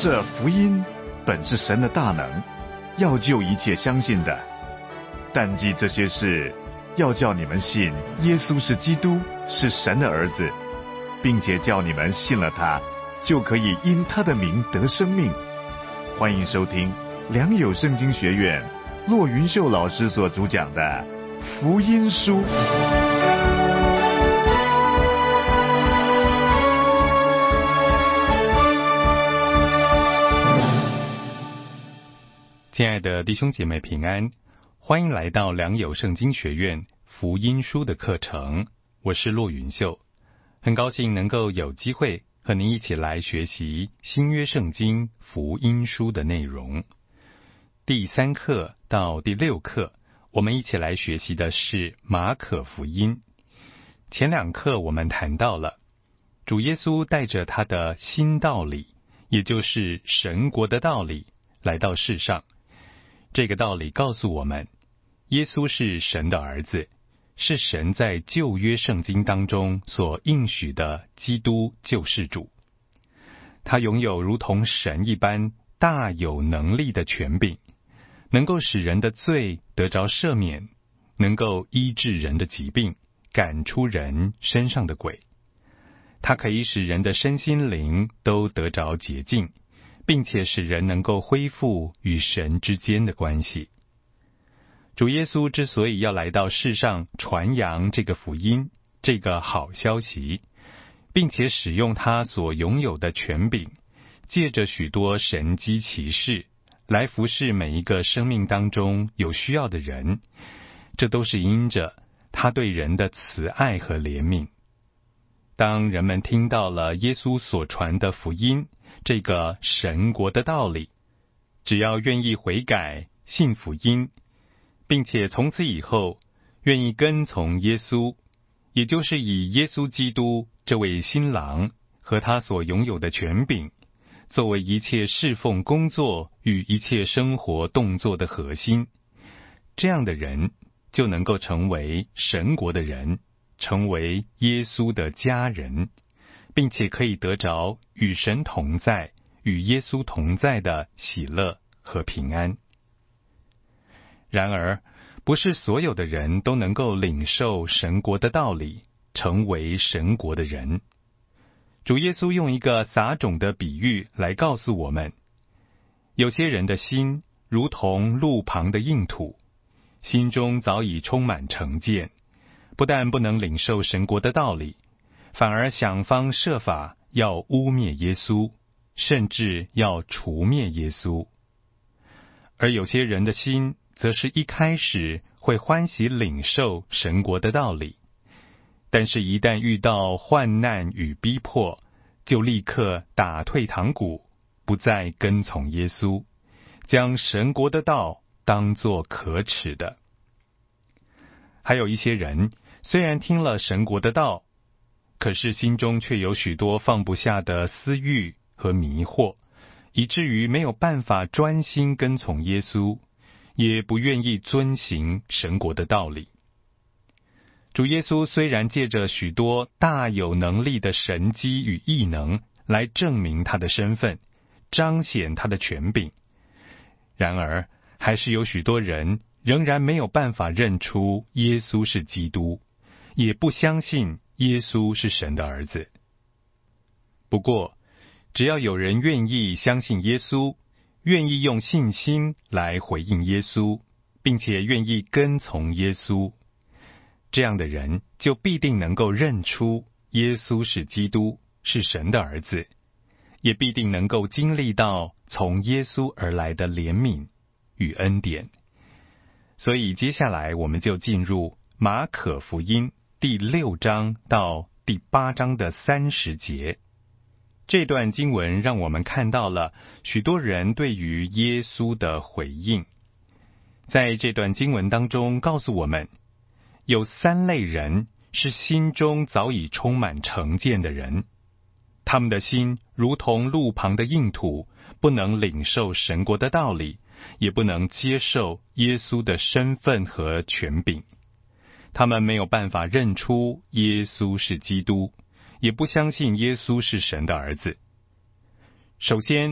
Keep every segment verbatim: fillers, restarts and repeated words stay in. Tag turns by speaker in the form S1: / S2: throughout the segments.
S1: 这福音本是神的大能，要救一切相信的。但记这些事，要叫你们信耶稣是基督，是神的儿子，并且叫你们信了他，就可以因他的名得生命。欢迎收听良友圣经学院骆云秀老师所主讲的福音书。
S2: 亲爱的弟兄姐妹平安，欢迎来到良友圣经学院福音书的课程，我是骆云秀，很高兴能够有机会和您一起来学习新约圣经福音书的内容。第三课到第六课，我们一起来学习的是马可福音。前两课我们谈到了主耶稣带着他的新道理，也就是神国的道理来到世上。这个道理告诉我们，耶稣是神的儿子，是神在旧约圣经当中所应许的基督救世主。他拥有如同神一般大有能力的权柄，能够使人的罪得着赦免，能够医治人的疾病，赶出人身上的鬼。他可以使人的身心灵都得着洁净，并且使人能够恢复与神之间的关系。主耶稣之所以要来到世上传扬这个福音，这个好消息，并且使用他所拥有的权柄，借着许多神迹奇事来服侍每一个生命当中有需要的人，这都是因着他对人的慈爱和怜悯。当人们听到了耶稣所传的福音，这个神国的道理，只要愿意悔改信福音，并且从此以后愿意跟从耶稣，也就是以耶稣基督这位新郎和他所拥有的权柄作为一切侍奉工作与一切生活动作的核心，这样的人就能够成为神国的人，成为耶稣的家人，并且可以得着与神同在、与耶稣同在的喜乐和平安。然而，不是所有的人都能够领受神国的道理，成为神国的人。主耶稣用一个撒种的比喻来告诉我们，有些人的心如同路旁的硬土，心中早已充满成见，不但不能领受神国的道理，反而想方设法要污蔑耶稣，甚至要除灭耶稣。而有些人的心则是一开始会欢喜领受神国的道理，但是一旦遇到患难与逼迫，就立刻打退堂鼓，不再跟从耶稣，将神国的道当作可耻的。还有一些人虽然听了神国的道，可是心中却有许多放不下的私欲和迷惑，以至于没有办法专心跟从耶稣，也不愿意遵行神国的道理。主耶稣虽然借着许多大有能力的神迹与异能来证明他的身份，彰显他的权柄，然而还是有许多人仍然没有办法认出耶稣是基督，也不相信耶稣是神的儿子。不过，只要有人愿意相信耶稣，愿意用信心来回应耶稣，并且愿意跟从耶稣，这样的人就必定能够认出耶稣是基督，是神的儿子，也必定能够经历到从耶稣而来的怜悯与恩典。所以接下来我们就进入马可福音第六章到第八章的三十节。这段经文让我们看到了许多人对于耶稣的回应。在这段经文当中告诉我们，有三类人是心中早已充满成见的人，他们的心如同路旁的硬土，不能领受神国的道理，也不能接受耶稣的身份和权柄。他们没有办法认出耶稣是基督，也不相信耶稣是神的儿子。首先，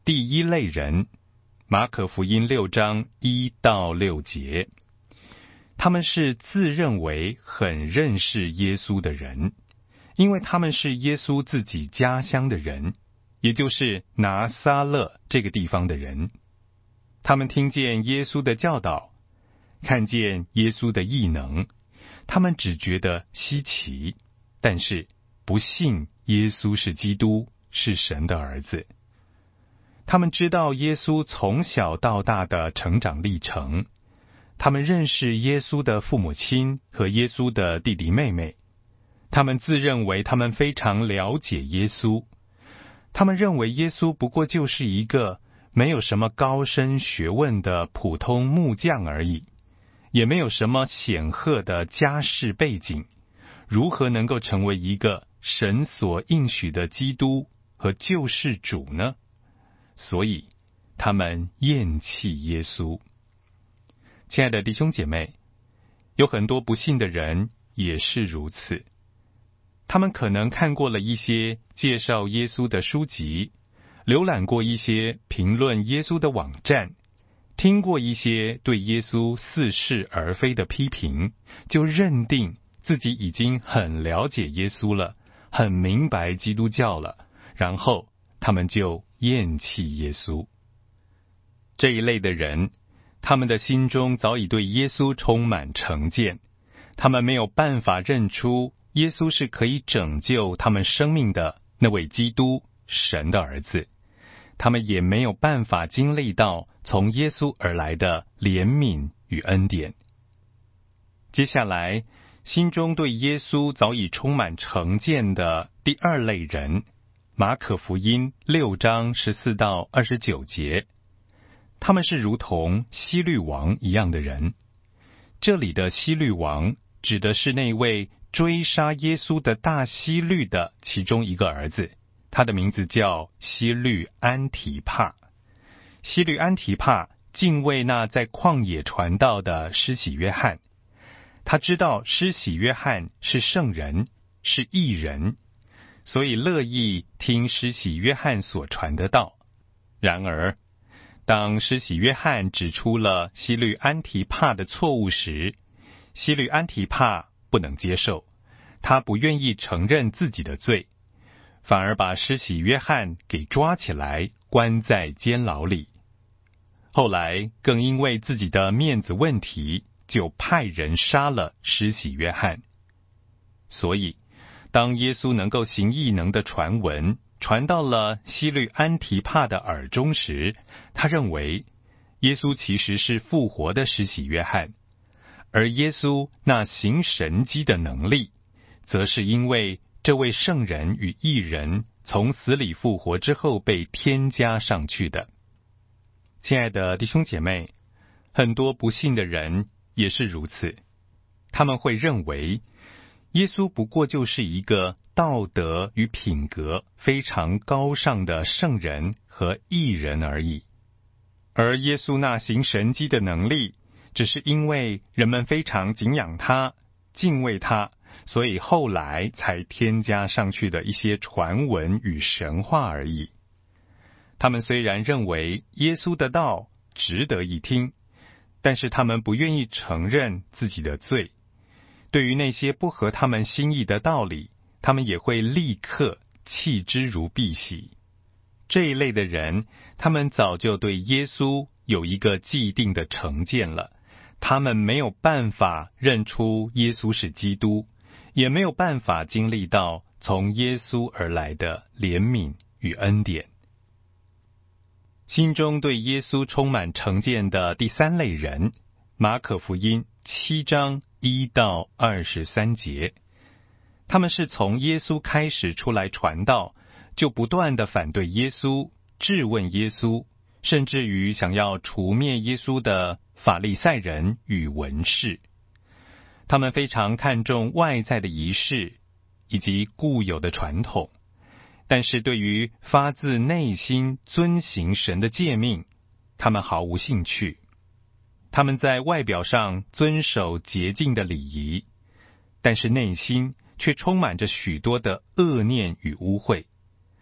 S2: 第一类人，马可福音六章一到六节，他们是自认为很认识耶稣的人，因为他们是耶稣自己家乡的人，也就是拿撒勒这个地方的人。他们听见耶稣的教导，看见耶稣的异能，他们只觉得稀奇，但是不信耶稣是基督，是神的儿子。他们知道耶稣从小到大的成长历程，他们认识耶稣的父母亲和耶稣的弟弟妹妹，他们自认为他们非常了解耶稣，他们认为耶稣不过就是一个没有什么高深学问的普通木匠而已，也没有什么显赫的家世背景，如何能够成为一个神所应许的基督和救世主呢？所以他们厌弃耶稣。亲爱的弟兄姐妹，有很多不信的人也是如此。他们可能看过了一些介绍耶稣的书籍，浏览过一些评论耶稣的网站，听过一些对耶稣似是而非的批评，就认定自己已经很了解耶稣了，很明白基督教了，然后他们就厌弃耶稣。这一类的人，他们的心中早已对耶稣充满成见，他们没有办法认出耶稣是可以拯救他们生命的那位基督，神的儿子。他们也没有办法经历到从耶稣而来的怜悯与恩典。接下来，心中对耶稣早已充满成见的第二类人，马可福音六章十四到二十九节，他们是如同希律王一样的人。这里的希律王指的是那位追杀耶稣的大希律的其中一个儿子，他的名字叫希律安提帕。希律安提帕敬畏那在旷野传道的施洗约翰，他知道施洗约翰是圣人，是义人，所以乐意听施洗约翰所传的道。然而，当施洗约翰指出了希律安提帕的错误时，希律安提帕不能接受，他不愿意承认自己的罪，反而把施洗约翰给抓起来，关在监牢里。后来更因为自己的面子问题，就派人杀了施洗约翰。所以当耶稣能够行异能的传闻传到了希律安提帕的耳中时，他认为耶稣其实是复活的施洗约翰，而耶稣那行神迹的能力，则是因为这位圣人与义人从死里复活之后被添加上去的。亲爱的弟兄姐妹，很多不信的人也是如此，他们会认为耶稣不过就是一个道德与品格非常高尚的圣人和义人而已，而耶稣那行神迹的能力，只是因为人们非常敬仰他，敬畏他，所以后来才添加上去的一些传闻与神话而已。他们虽然认为耶稣的道值得一听，但是他们不愿意承认自己的罪。对于那些不合他们心意的道理，他们也会立刻弃之如敝屣。这一类的人，他们早就对耶稣有一个既定的成见了，他们没有办法认出耶稣是基督，也没有办法经历到从耶稣而来的怜悯与恩典。心中对耶稣充满成见的第三类人，马可福音七章一到二十三节，他们是从耶稣开始出来传道，就不断的反对耶稣，质问耶稣，甚至于想要除灭耶稣的法利赛人与文士。他们非常看重外在的仪式以及固有的传统，但是对于发自内心遵行神的诫命，他们毫无兴趣。他们在外表上遵守洁净的礼仪，但是内心却充满着许多的恶念与污秽。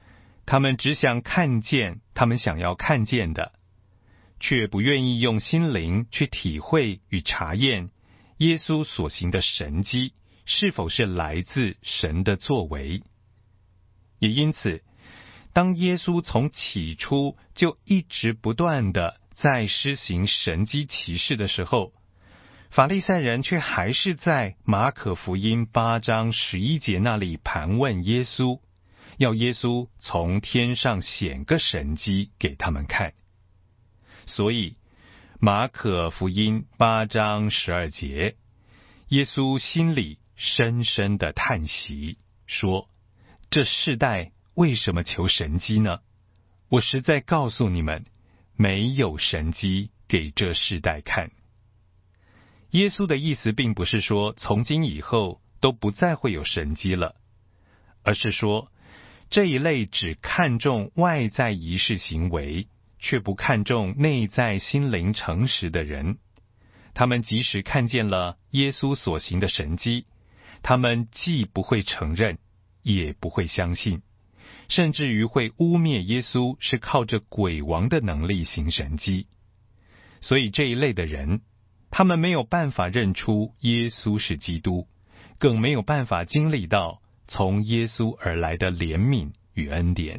S2: 他们只想看见他们想要看见的，却不愿意用心灵去体会与查验耶稣所行的神迹是否是来自神的作为。也因此，当耶稣从起初就一直不断的在施行神迹奇事的时候，法利赛人却还是在马可福音八章十一节那里盘问耶稣，要耶稣从天上显个神迹给他们看。所以马可福音八章十二节，耶稣心里深深的叹息，说：这世代为什么求神迹呢？我实在告诉你们，没有神迹给这世代看。耶稣的意思并不是说从今以后都不再会有神迹了，而是说这一类只看重外在仪式行为，却不看重内在心灵诚实的人，他们即使看见了耶稣所行的神迹，他们既不会承认，也不会相信，甚至于会污蔑耶稣是靠着鬼王的能力行神迹。所以这一类的人，他们没有办法认出耶稣是基督，更没有办法经历到从耶稣而来的怜悯与恩典。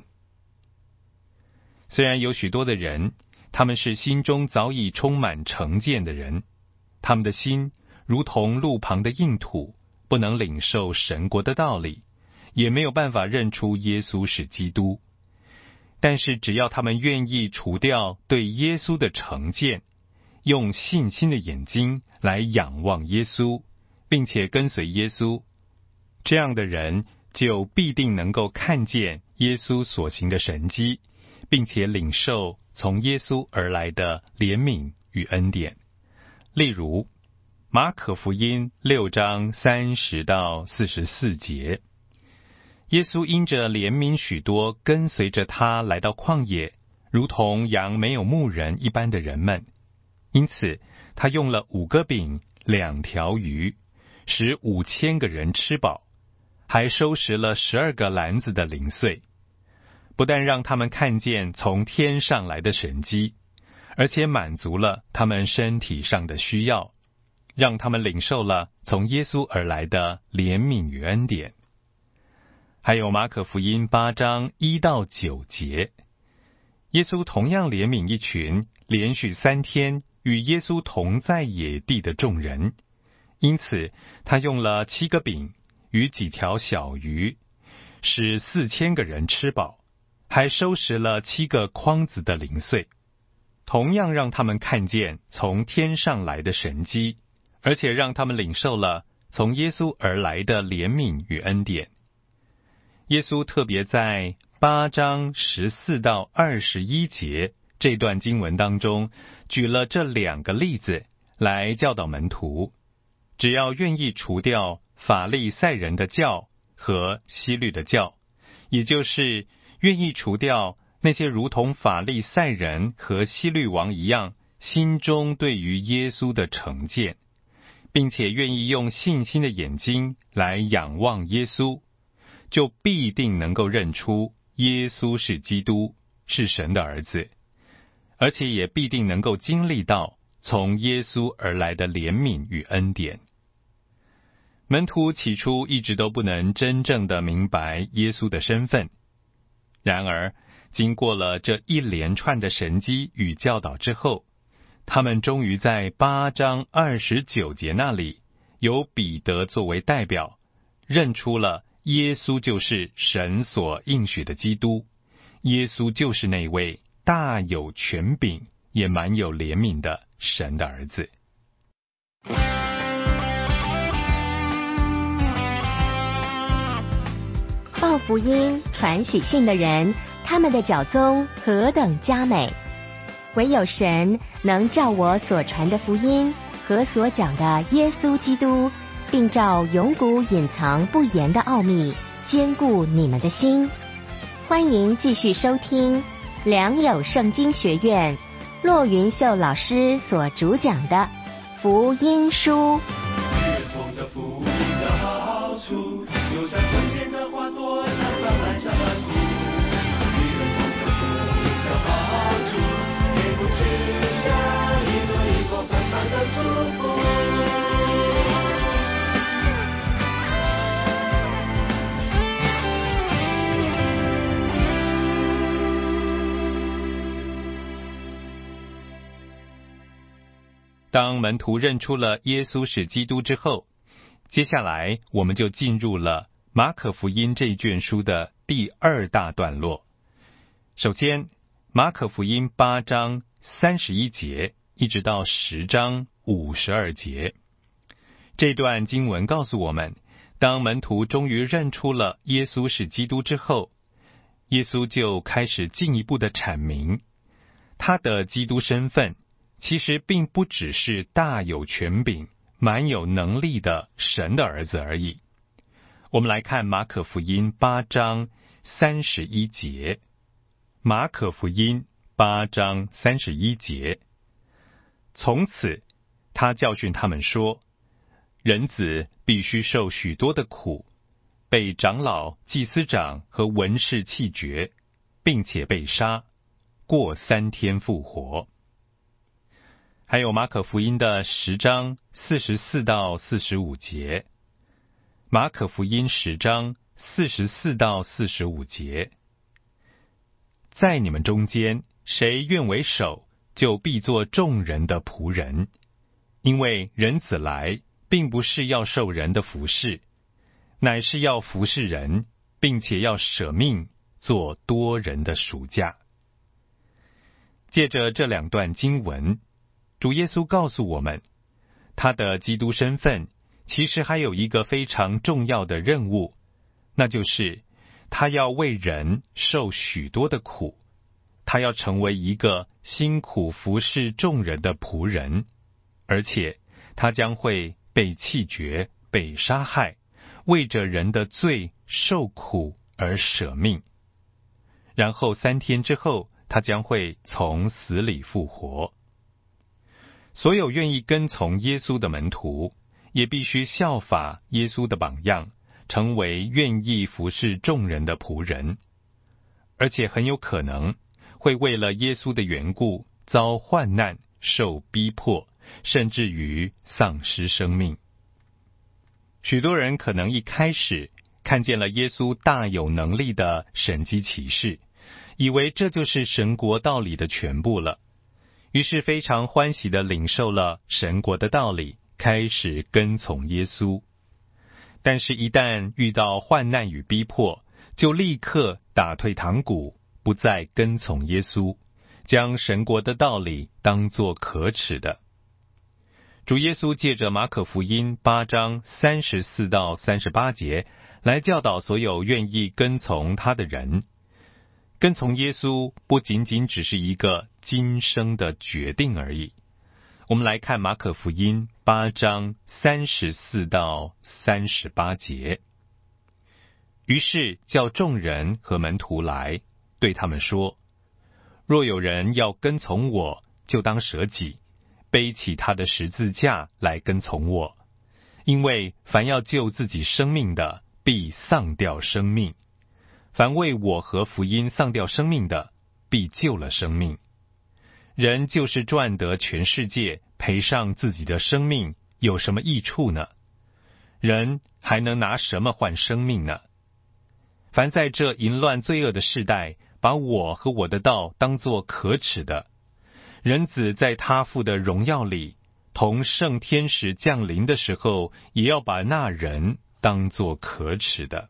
S2: 虽然有许多的人，他们是心中早已充满成见的人，他们的心如同路旁的硬土，不能领受神国的道理，也没有办法认出耶稣是基督。但是只要他们愿意除掉对耶稣的成见，用信心的眼睛来仰望耶稣，并且跟随耶稣，这样的人就必定能够看见耶稣所行的神迹，并且领受从耶稣而来的怜悯与恩典。例如马可福音六章三十到四十四节，耶稣因着怜悯许多跟随着他来到旷野，如同羊没有牧人一般的人们，因此他用了五个饼两条鱼，使五千个人吃饱，还收拾了十二个篮子的零碎。不但让他们看见从天上来的神迹，而且满足了他们身体上的需要，让他们领受了从耶稣而来的怜悯与恩典。还有马可福音八章一到九节，耶稣同样怜悯一群连续三天与耶稣同在野地的众人，因此他用了七个饼与几条小鱼，使四千个人吃饱，还收拾了七个筐子的零碎，同样让他们看见从天上来的神迹，而且让他们领受了从耶稣而来的怜悯与恩典。耶稣特别在八章十四到二十一节这段经文当中，举了这两个例子来教导门徒，只要愿意除掉法利赛人的教和希律的教，也就是愿意除掉那些如同法利赛人和希律王一样心中对于耶稣的成见，并且愿意用信心的眼睛来仰望耶稣，就必定能够认出耶稣是基督，是神的儿子，而且也必定能够经历到从耶稣而来的怜悯与恩典。门徒起初一直都不能真正的明白耶稣的身份，然而经过了这一连串的神迹与教导之后，他们终于在八章二十九节那里，由彼得作为代表，认出了耶稣就是神所应许的基督，耶稣就是那位大有权柄也满有怜悯的神的儿子。
S3: 报福音传喜讯的人，他们的脚踪何等佳美！唯有神能照我所传的福音和所讲的耶稣基督，并照永古隐藏不言的奥秘，坚固你们的心。欢迎继续收听良友圣经学院骆云秀老师所主讲的福音书。
S4: 的福音的好处，就像春天的花朵绽放满山满谷，
S2: 当门徒认出了耶稣是基督之后，接下来我们就进入了马可福音这一卷书的第二大段落。首先，马可福音八章三十一节一直到十章五十二节，这段经文告诉我们，当门徒终于认出了耶稣是基督之后，耶稣就开始进一步的阐明他的基督身份，其实并不只是大有权柄、蛮有能力的神的儿子而已。我们来看马可福音八章三十一节。马可福音八章三十一节，从此他教训他们说，人子必须受许多的苦，被长老、祭司长和文士弃绝，并且被杀，过三天复活。还有马可福音的十章四十四到四十五节，马可福音十章四十四到四十五节，在你们中间，谁愿为首，就必做众人的仆人，因为人子来，并不是要受人的服事，乃是要服事人，并且要舍命做多人的赎价。借着这两段经文，主耶稣告诉我们，他的基督身份其实还有一个非常重要的任务，那就是他要为人受许多的苦，他要成为一个辛苦服侍众人的仆人，而且他将会被弃绝、被杀害，为着人的罪受苦而舍命。然后三天之后，他将会从死里复活。所有愿意跟从耶稣的门徒，也必须效法耶稣的榜样，成为愿意服侍众人的仆人，而且很有可能会为了耶稣的缘故遭患难、受逼迫，甚至于丧失生命。许多人可能一开始看见了耶稣大有能力的神迹奇事，以为这就是神国道理的全部了，于是非常欢喜地领受了神国的道理，开始跟从耶稣。但是一旦遇到患难与逼迫，就立刻打退堂鼓，不再跟从耶稣，将神国的道理当作可耻的。主耶稣借着马可福音八章三十四到三十八节来教导所有愿意跟从他的人，跟从耶稣不仅仅只是一个今生的决定而已。我们来看马可福音八章三十四到三十八节。于是叫众人和门徒来，对他们说，若有人要跟从我，就当舍己，背起他的十字架来跟从我。因为凡要救自己生命的，必丧掉生命；凡为我和福音丧掉生命的，必救了生命。人就是赚得全世界，赔上自己的生命，有什么益处呢？人还能拿什么换生命呢？凡在这淫乱罪恶的世代，把我和我的道当作可耻的，人子在他父的荣耀里，同圣天使降临的时候，也要把那人当作可耻的。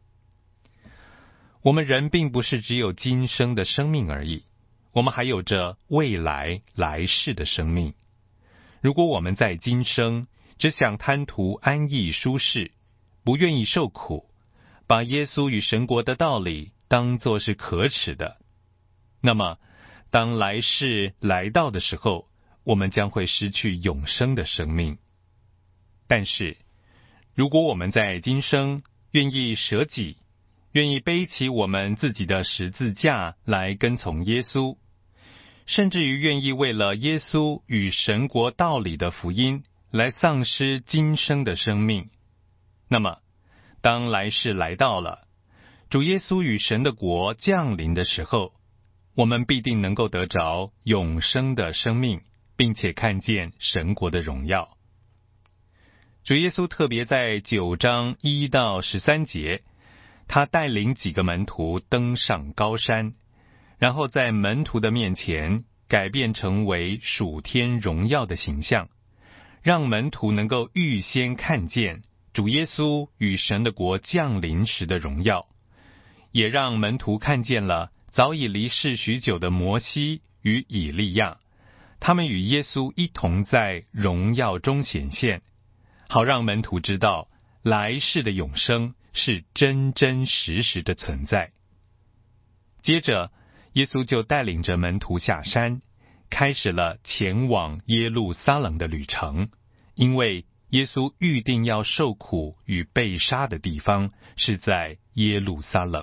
S2: 我们人并不是只有今生的生命而已，我们还有着未来来世的生命。如果我们在今生只想贪图安逸舒适，不愿意受苦，把耶稣与神国的道理当作是可耻的，那么当来世来到的时候，我们将会失去永生的生命。但是如果我们在今生愿意舍己，愿意背起我们自己的十字架来跟从耶稣，甚至于愿意为了耶稣与神国道理的福音来丧失今生的生命，那么当来世来到了，主耶稣与神的国降临的时候，我们必定能够得着永生的生命，并且看见神国的荣耀。主耶稣特别在九章一到十三节，他带领几个门徒登上高山，然后在门徒的面前改变成为属天荣耀的形象，让门徒能够预先看见主耶稣与神的国降临时的荣耀，也让门徒看见了早已离世许久的摩西与以利亚，他们与耶稣一同在荣耀中显现，好让门徒知道来世的永生是真真实实的存在。接着，耶稣就带领着门徒下山，开始了前往耶路撒冷的旅程，因为耶稣预定要受苦与被杀的地方是在耶路撒冷。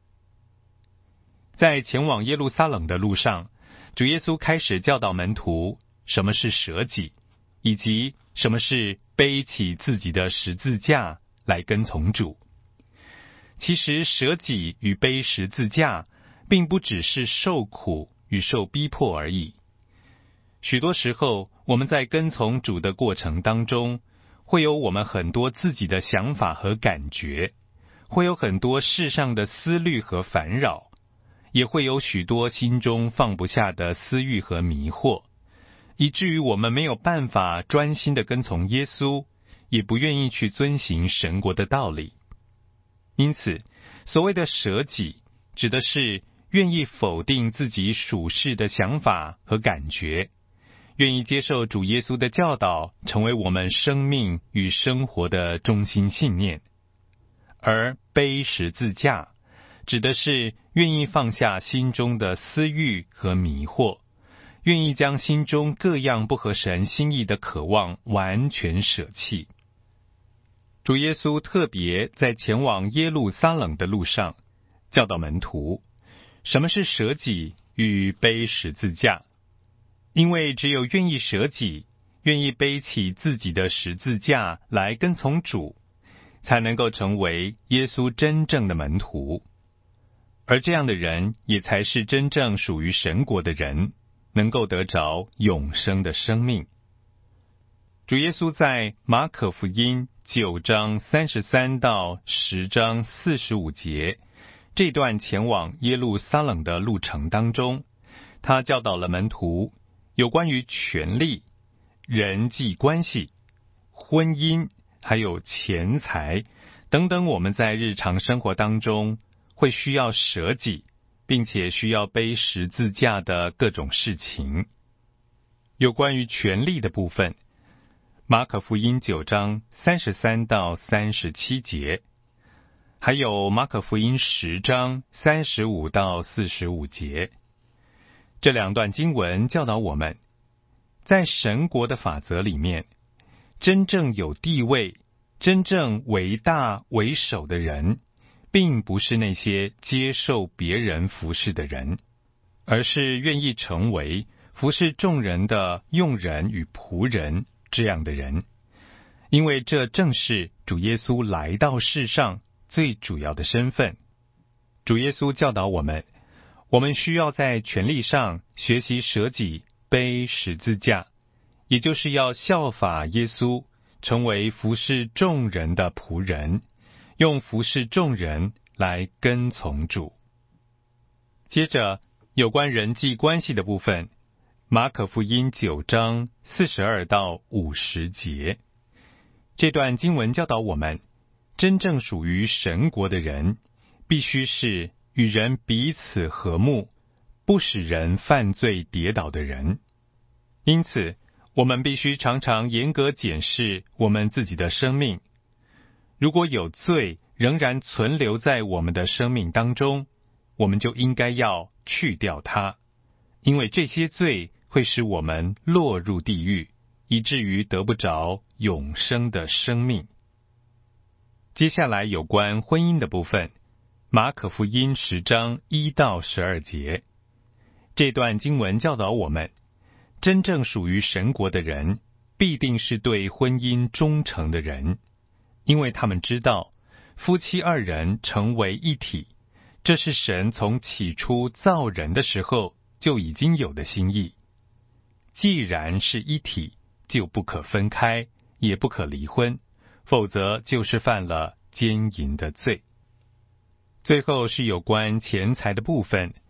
S2: 在前往耶路撒冷的路上，主耶稣开始教导门徒什么是舍己，以及什么是背起自己的十字架来跟从主。其实舍己与背十字架并不只是受苦与受逼迫而已。许多时候，我们在跟从主的过程当中，会有我们很多自己的想法和感觉，会有很多世上的思虑和烦扰，也会有许多心中放不下的私欲和迷惑，以至于我们没有办法专心的跟从耶稣，也不愿意去遵行神国的道理。因此，所谓的舍己，指的是愿意否定自己属世的想法和感觉，愿意接受主耶稣的教导，成为我们生命与生活的中心信念。而背十字架，指的是愿意放下心中的私欲和迷惑，愿意将心中各样不合神心意的渴望完全舍弃。主耶稣特别在前往耶路撒冷的路上，教导门徒什么是舍己与背十字架。因为只有愿意舍己，愿意背起自己的十字架来跟从主，才能够成为耶稣真正的门徒。而这样的人，也才是真正属于神国的人，能够得着永生的生命。主耶稣在马可福音九章三十三到十章四十五节这段前往耶路撒冷的路程当中，他教导了门徒有关于权力、人际关系、婚姻，还有钱财等等我们在日常生活当中会需要舍己，并且需要背十字架的各种事情。有关于权力的部分，马可福音九章三十三到三十七节，还有马可福音十章三十五到四十五节。这两段经文教导我们，在神国的法则里面，真正有地位、真正为大为首的人，并不是那些接受别人服侍的人，而是愿意成为服侍众人的用人与仆人这样的人。因为这正是主耶稣来到世上最主要的身份。主耶稣教导我们，我们需要在权力上学习舍己，背十字架，也就是要效法耶稣，成为服侍众人的仆人，用服侍众人来跟从主。接着，有关人际关系的部分，马可福音九章四十二到五十节，这段经文教导我们，真正属于神国的人，必须是与人彼此和睦，不使人犯罪跌倒的人。因此，我们必须常常严格检视我们自己的生命。如果有罪仍然存留在我们的生命当中，我们就应该要去掉它，因为这些罪会使我们落入地狱，以至于得不着永生的生命。接下来有关婚姻的部分，马可福音十章一到十二节，这段经文教导我们，真正属于神国的人，必定是对婚姻忠诚的人，因为他们知道夫妻二人成为一体，这是神从起初造人的时候就已经有的心意。既然是一体，就不可分开，也不可离婚，否则就是犯了奸淫的罪。最后是有关钱财的部分，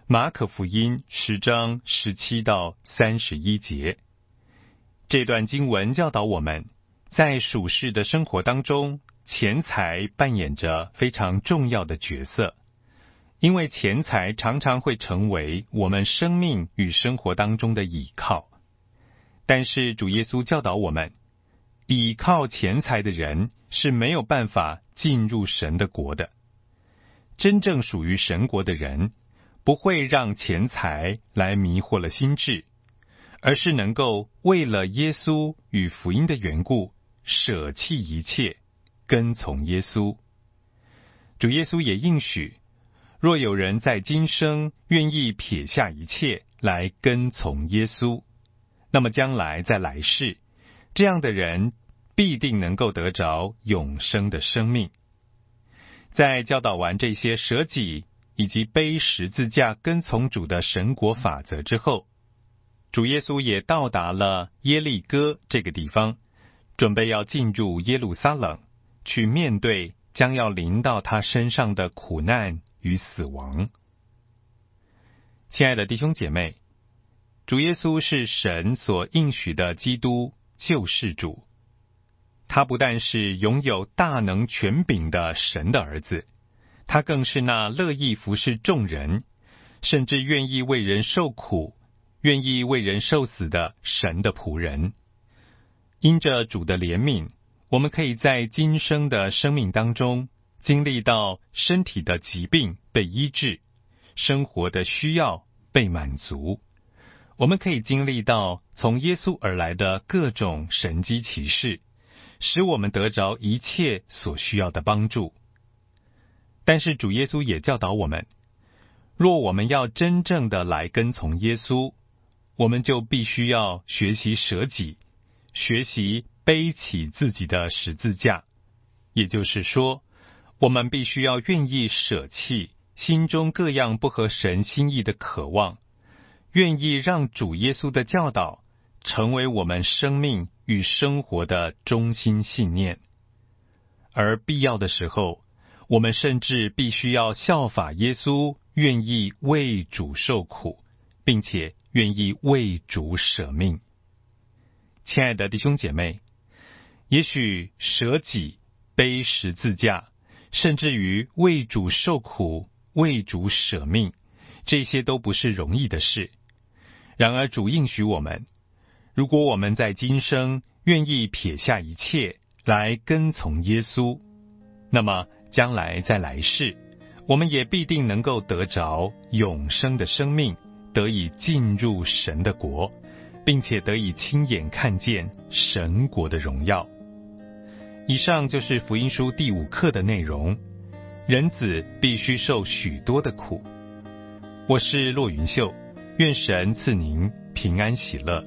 S2: 马可福音十章十七到三十一节。这段经文教导我们，在属世的生活当中，钱财扮演着非常重要的角色，因为钱财常常会成为我们生命与生活当中的倚靠。但是主耶稣教导我们，倚靠钱财的人是没有办法进入神的国的。真正属于神国的人，不会让钱财来迷惑了心智，而是能够为了耶稣与福音的缘故，舍弃一切，跟从耶稣。主耶稣也应许，若有人在今生愿意撇下一切来跟从耶稣，那么将来在来世，这样的人必定能够得着永生的生命。在教导完这些舍己以及背十字架跟从主的神国法则之后，主耶稣也到达了耶利哥这个地方，准备要进入耶路撒冷，去面对将要临到他身上的苦难与死亡。亲爱的弟兄姐妹，主耶稣是神所应许的基督救世主，他不但是拥有大能权柄的神的儿子，他更是那乐意服侍众人，甚至愿意为人受苦，愿意为人受死的神的仆人。因着主的怜悯，我们可以在今生的生命当中经历到身体的疾病被医治，生活的需要被满足。我们可以经历到从耶稣而来的各种神迹奇事，使我们得着一切所需要的帮助。但是主耶稣也教导我们，若我们要真正的来跟从耶稣，我们就必须要学习舍己，学习背起自己的十字架。也就是说，我们必须要愿意舍弃心中各样不合神心意的渴望，愿意让主耶稣的教导成为我们生命与生活的中心信念。而必要的时候，我们甚至必须要效法耶稣，愿意为主受苦，并且愿意为主舍命。亲爱的弟兄姐妹，也许舍己、背十字架，甚至于为主受苦、为主舍命，这些都不是容易的事。然而主应许我们，如果我们在今生愿意撇下一切来跟从耶稣，那么将来在来世，我们也必定能够得着永生的生命，得以进入神的国，并且得以亲眼看见神国的荣耀。以上就是福音书第五课的内容，人子必须受许多的苦。我是骆云秀，愿神赐您平安喜乐。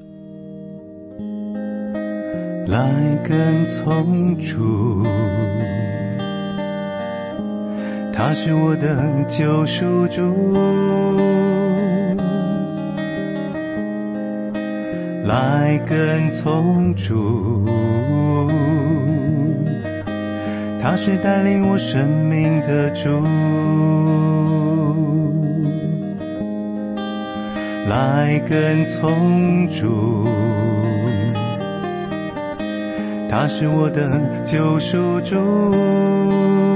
S5: 来跟从主，他是我的救赎主，来跟从主，他是带领我生命的主，来跟从主，他是我的救赎主。